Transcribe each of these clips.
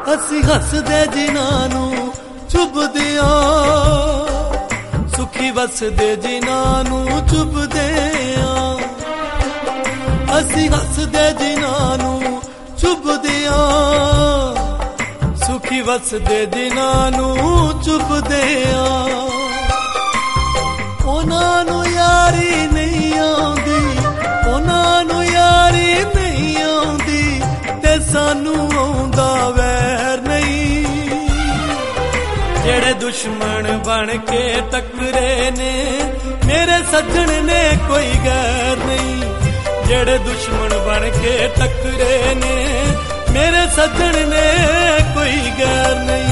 ਅਸੀਂ ਹੱਸਦੇ ਜਿਨ੍ਹਾਂ ਨੂੰ ਚੁੱਭਦਿਆਂ, ਸੁਖੀ ਵਸਦੇ ਜਿਨ੍ਹਾਂ ਨੂੰ ਚੁੱਭਦਿਆਂ। ਅਸੀਂ ਹੱਸਦੇ ਜਿਨ੍ਹਾਂ ਨੂੰ ਚੁੱਭਦਿਆਂ, ਸੁਖੀ ਵਸਦੇ ਜਿਨ੍ਹਾਂ ਨੂੰ ਚੁੱਭਦਿਆਂ। ਉਹਨਾਂ ਨੂੰ ਯਾਰੀ ਨਹੀਂ ਆਉਂਦੀ, ਉਹਨਾਂ ਨੂੰ ਯਾਰੀ ਨਹੀਂ ਆਉਂਦੀ, ਤੇ ਸਾਨੂੰ ਆਉਂਦਾ ਵੈਰ ਨਹੀਂ। ਜਿਹੜੇ ਦੁਸ਼ਮਣ ਬਣ ਕੇ ਟੱਕਰੇ ਨੇ ਮੇਰੇ ਸੱਜਣ ਨੇ ਕੋਈ ਗੈਰ ਨਹੀਂ। ਜਿਹੜੇ ਦੁਸ਼ਮਣ ਬਣ ਕੇ ਟੱਕਰੇ ਨੇ ਮੇਰੇ ਸੱਜਣ ਨੇ ਕੋਈ ਗੈਰ ਨਹੀਂ।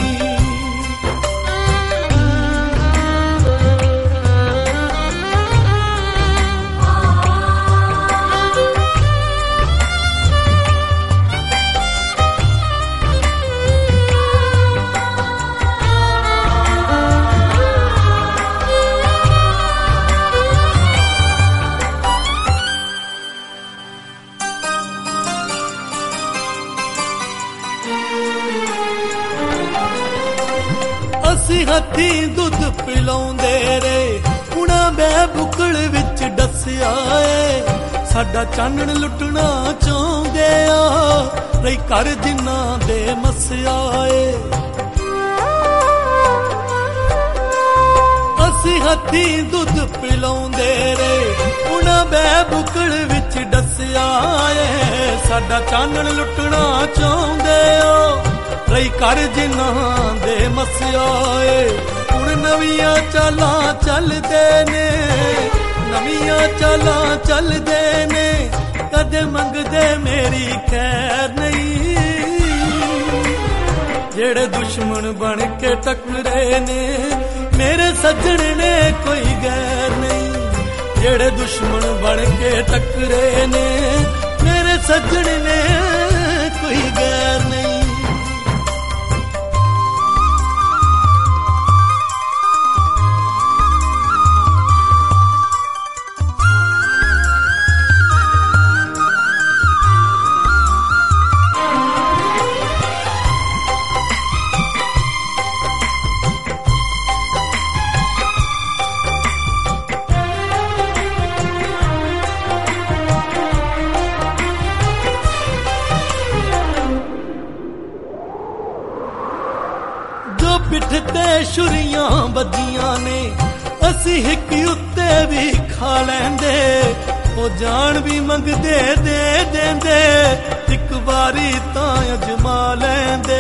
ਅਸੀਂ ਹੱਥੀਂ ਦੁੱਧ ਪਿਲਾਉਂਦੇ ਰੇ, ਉਹਨਾਂ ਬੈ ਬੁਕਲ ਵਿੱਚ ਡੱਸਿਆ ਏ। ਸਾਡਾ ਚਾਨਣ ਲੁੱਟਣਾ ਚਾਹੁੰਦੇ ਆ, ਰਹੀ ਘਰ ਜਿਨ੍ਹਾਂ ਦੇ ਮਸਿਆ ਏ। ਅਸੀਂ ਹੱਥੀਂ ਦੁੱਧ ਪਿਲਾਉਂਦੇ ਰੇ, ਉਹਨਾਂ ਬੈ ਬੁਕਲ ਵਿੱਚ ਡੱਸਿਆ ਏ। ਸਾਡਾ ਚਾਨਣ ਲੁੱਟਣਾ ਚਾਹੁੰਦੇ ਆ, ਰਹੀ ਘਰ ਜਿਨ੍ਹਾਂ ਦੇ ਮਸਿਆ ਏ। ਹੁਣ ਨਵੀਆਂ ਚਾਲਾਂ ਚੱਲਦੇ ਨੇ, ਨਵੀਆਂ ਚਾਲਾਂ ਚੱਲਦੇ ਨੇ, ਕਦੇ ਮੰਗਦੇ ਮੇਰੀ ਖੈਰ ਨਹੀਂ। ਜਿਹੜੇ ਦੁਸ਼ਮਣ ਬਣ ਕੇ ਟੱਕਰੇ ਨੇ ਮੇਰੇ ਸੱਜਣ ਨੇ ਕੋਈ ਗੈਰ ਨਹੀਂ। ਜਿਹੜੇ ਦੁਸ਼ਮਣ ਬਣ ਕੇ ਟੱਕਰੇ ਨੇ ਮੇਰੇ ਸੱਜਣ ਨੇ ਕੋਈ ਗੈਰ ਨਹੀਂ। ਪਿੱਠ ਤੇ ਛੁਰੀਆਂ ਵੱਜੀਆਂ ਨੇ ਅਸੀਂ ਹਿੱਕ ਉੱਤੇ ਵੀ ਖਾ ਲੈਂਦੇ। ਉਹ ਜਾਨ ਵੀ ਮੰਗਦੇ ਦੇ ਦਿੰਦੇ, ਇੱਕ ਵਾਰੀ ਤਾਂ ਅਜਮਾ ਲੈਂਦੇ।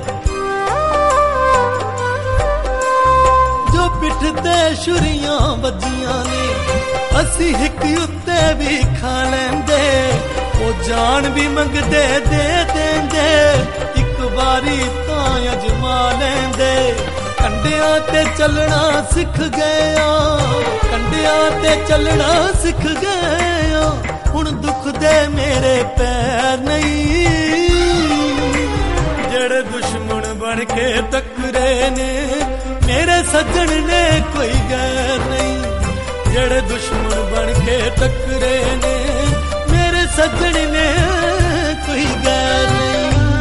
ਜੋ ਪਿੱਠ ਤੇ ਛੁਰੀਆਂ ਵੱਜੀਆਂ ਨੇ ਅਸੀਂ ਹਿੱਕ ਉੱਤੇ ਵੀ ਖਾ ਲੈਂਦੇ। ਉਹ ਜਾਨ ਵੀ ਮੰਗਦੇ ਦੇ ਦਿੰਦੇ, ਇੱਕ ਵਾਰੀ ਤਾਂ ਅਜਮਾ ਲੈਂਦੇ। ਕੰਡਿਆਂ ਤੇ ਚੱਲਣਾ ਸਿੱਖ ਗਏ ਆ, ਕੰਡਿਆਂ ਤੇ ਚੱਲਣਾ ਸਿੱਖ ਗਏ ਆ। ਹੁਣ ਦੁੱਖ ਦੇ ਮੇਰੇ ਪੈਰ ਨਹੀਂ। ਜਿਹੜੇ ਦੁਸ਼ਮਣ ਬਣ ਕੇ ਟੱਕਰੇ ਨੇ ਮੇਰੇ ਸੱਜਣ ਨੇ ਕੋਈ ਗੈਰ ਨਹੀਂ। ਜਿਹੜੇ ਦੁਸ਼ਮਣ ਬਣ ਕੇ ਟੱਕਰੇ ਨੇ ਮੇਰੇ ਸੱਜਣ ਨੇ ਕੋਈ ਗੈਰ ਨਹੀਂ।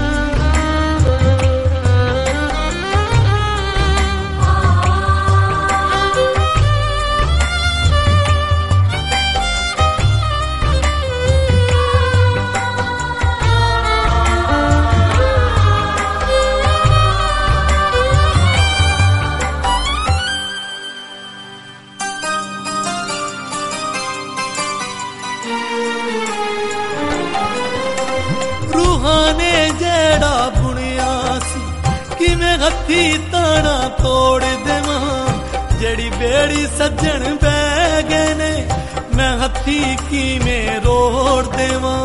ਜਿਹੜਾ ਬੁਣਿਆ ਸੀ ਕਿਵੇਂ ਹੱਥੀ ਤਾਣਾ ਤੋੜ ਦੇਵਾਂ। ਜਿਹੜੀ ਬੇੜੀ ਸੱਜਣ ਬਹਿ ਗਏ ਨੇ ਮੈਂ ਹੱਥੀ ਕਿਵੇਂ ਰੋੜ ਦੇਵਾਂ।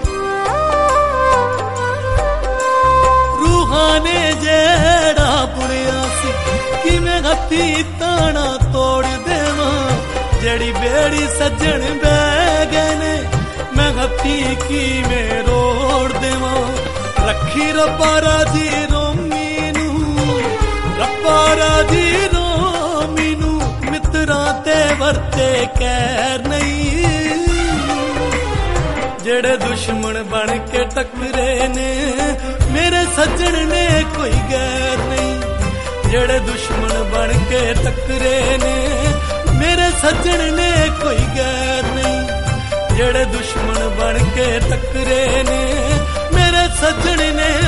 ਰੂਹਾਂ ਨੇ ਜਿਹੜਾ ਬੁਣਿਆ ਸੀ ਕਿਵੇਂ ਹੱਥੀ ਤਾਣਾ ਤੋੜ ਦੇਵਾਂ। ਜਿਹੜੀ ਬੇੜੀ ਸੱਜਣ ਬਹਿ ਗਏ ਨੇ ਮੈਂ ਹੱਥੀ ਕਿਵੇਂ ਰੋੜ ਦੇਵਾਂ। ਰੱਖੀ ਰੱਬਾ ਰਾਜੀ ਰੋਮੀ ਨੂੰ, ਰੱਬਾ ਰਾਜੀ ਰੋਮੀ ਨੂੰ, ਮਿੱਤਰਾਂ ਤੇ ਵਰਤੇ ਕਹਿਰ ਨਹੀਂ। ਜਿਹੜੇ ਦੁਸ਼ਮਣ ਬਣ ਕੇ ਟੱਕਰੇ ਨੇ ਮੇਰੇ ਸੱਜਣ ਨੇ ਕੋਈ ਗੈਰ ਨਹੀਂ। ਜਿਹੜੇ ਦੁਸ਼ਮਣ ਬਣ ਕੇ ਟੱਕਰੇ ਨੇ ਮੇਰੇ ਸੱਜਣ ਨੇ ਕੋਈ ਗੈਰ ਨਹੀਂ। ਜਿਹੜੇ ਦੁਸ਼ਮਣ ਬਣ ਕੇ ਟੱਕਰੇ ਨੇ ਮੇਰੇ ਸੱਜਣ ਨੇ